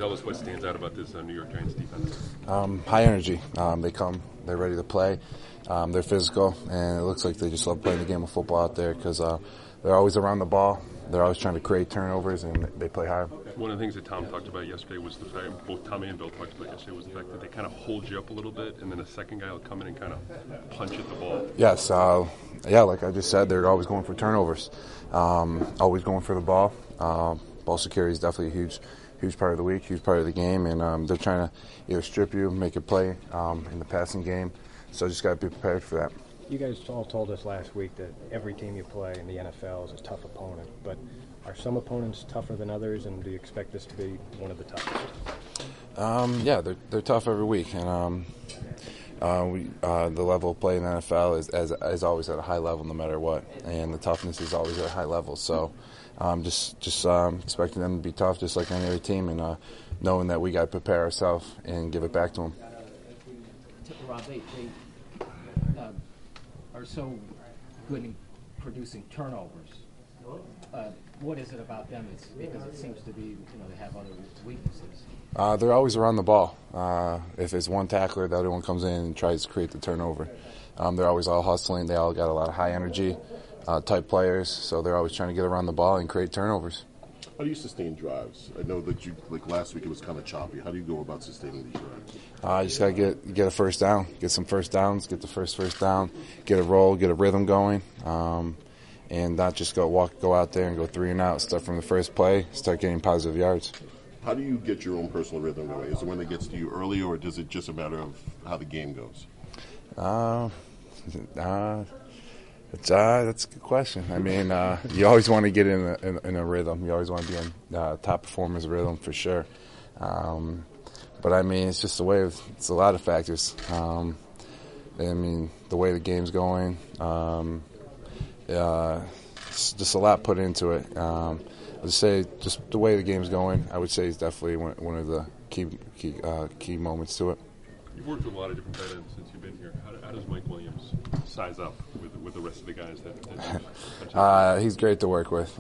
tell us what stands out about this New York Giants defense? High energy. They come, they're ready to play. They're physical, and it looks like they just love playing the game of football out there because they're always around the ball. They're always trying to create turnovers, and they play hard. One of the things that Tom talked about yesterday was the fact, both Tommy and Bill talked about yesterday, was the fact that they kind of hold you up a little bit, and then a second guy will come in and kind of punch at the ball. Yes, like I just said, they're always going for turnovers, always going for the ball. Ball security is definitely a huge part of the week, huge part of the game, and they're trying to either strip you, make a play in the passing game. So just got to be prepared for that. You guys all told us last week that every team you play in the NFL is a tough opponent, but are some opponents tougher than others, and do you expect this to be one of the toughest? Yeah, they're tough every week, and the level of play in the NFL is always at a high level no matter what, and the toughness is always at a high level. So just expecting them to be tough just like any other team, and knowing that we got to prepare ourselves and give it back to them. Rob, they are so good in producing turnovers. What is it about them? It's because it seems to be, they have other weaknesses. They're always around the ball. If it's one tackler, the other one comes in and tries to create the turnover. They're always all hustling. They all got a lot of high energy type players, so they're always trying to get around the ball and create turnovers. How do you sustain drives? I know that last week it was kind of choppy. How do you go about sustaining these drives? You just got to get a first down, get some first downs, get the first down, get a roll, get a rhythm going, and not just go out there and go 3 and out. Start from the first play, start getting positive yards. How do you get your own personal rhythm going? Is it when it gets to you early, or is it just a matter of how the game goes? That's a good question. I mean, you always want to get in a rhythm. You always want to be in top performer's rhythm for sure. But I mean, it's just it's a lot of factors. I mean, the way the game's going, it's just a lot put into it. I'd say just the way the game's going, I would say is definitely one of the key moments to it. You've worked with a lot of different tight ends since you've been here. How does Mike Williams size up with the rest of the guys that he's great to work with,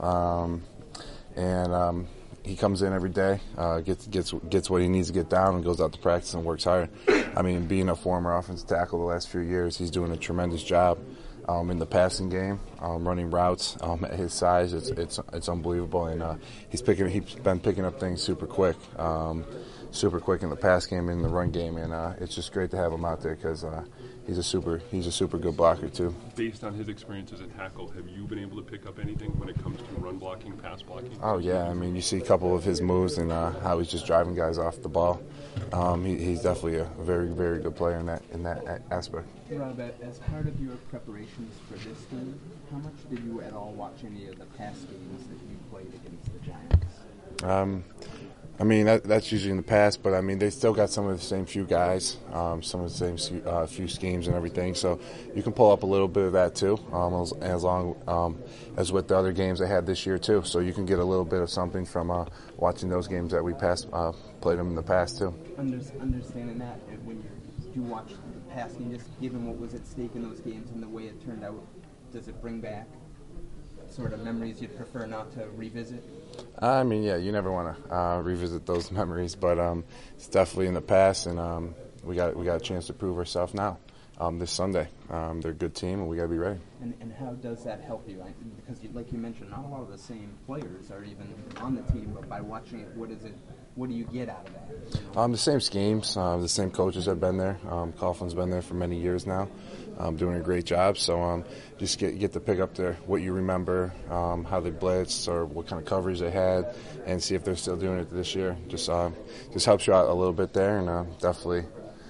and he comes in every day, gets what he needs to get down, and goes out to practice and works hard. I mean, being a former offensive tackle the last few years, he's doing a tremendous job in the passing game, running routes at his size. It's unbelievable, and he's been picking up things super quick in the pass game and in the run game, and it's just great to have him out there because he's a super good blocker too. Based on his experience as a tackle, have you been able to pick up anything when it comes to run blocking, pass blocking? Oh yeah, I mean you see a couple of his moves and how he's just driving guys off the ball. He's definitely a very, very good player in that aspect. Rob, as part of your preparations for this game, how much did you at all watch any of the past games that you played against the Giants? I mean, that's usually in the past, but I mean, they still got some of the same few guys, some of the same few schemes and everything. So you can pull up a little bit of that too, as long as with the other games they had this year too. So you can get a little bit of something from watching those games that we played them in the past too. Understanding that, when you do watch the past game, just given what was at stake in those games and the way it turned out, does it bring back sort of memories you'd prefer not to revisit? I mean, yeah, you never want to revisit those memories, but it's definitely in the past, and we got a chance to prove ourselves now this Sunday. They're a good team, and we got to be ready. And how does that help you? Because, like you mentioned, not a lot of the same players are even on the team, but by watching it, what do you get out of that? The same schemes, the same coaches have been there. Coughlin's been there for many years now, doing a great job. So just get to pick up what you remember, how they blitzed or what kind of coverage they had, and see if they're still doing it this year. Just helps you out a little bit there, and definitely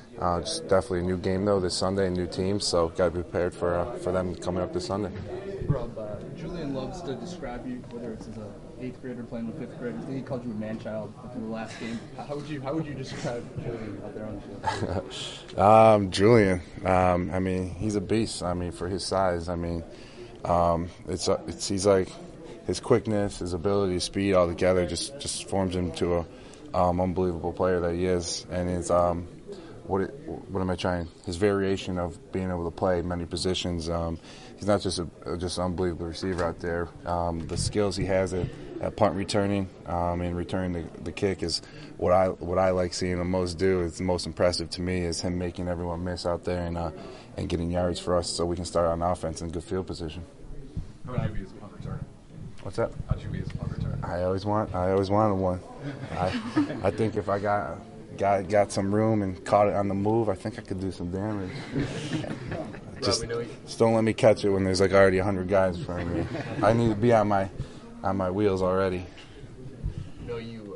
a new game though this Sunday, a new team. So got to be prepared for them coming up this Sunday. Rob, Julian loves to describe you, whether it's as a 8th grader playing with 5th graders. I think he called you a man-child in the last game. How would you describe Julian out there on the field? Julian, I mean, he's a beast. I mean, for his size, I mean, he's like his quickness, his ability, speed, all together just forms him to a unbelievable player that he is. And his what am I trying? His variation of being able to play many positions. He's not just just an unbelievable receiver out there. The skills he has at punt returning and returning the kick is what I like seeing him most do. It's the most impressive to me is him making everyone miss out there and getting yards for us so we can start on offense in good field position. How would you be as a punt returner? What's that? How'd you be as a punt returner? I always wanted one. I think if I got some room and caught it on the move, I think I could do some damage. Just don't let me catch it when there's like already 100 guys in front of me. I need to be on my wheels already. You know, you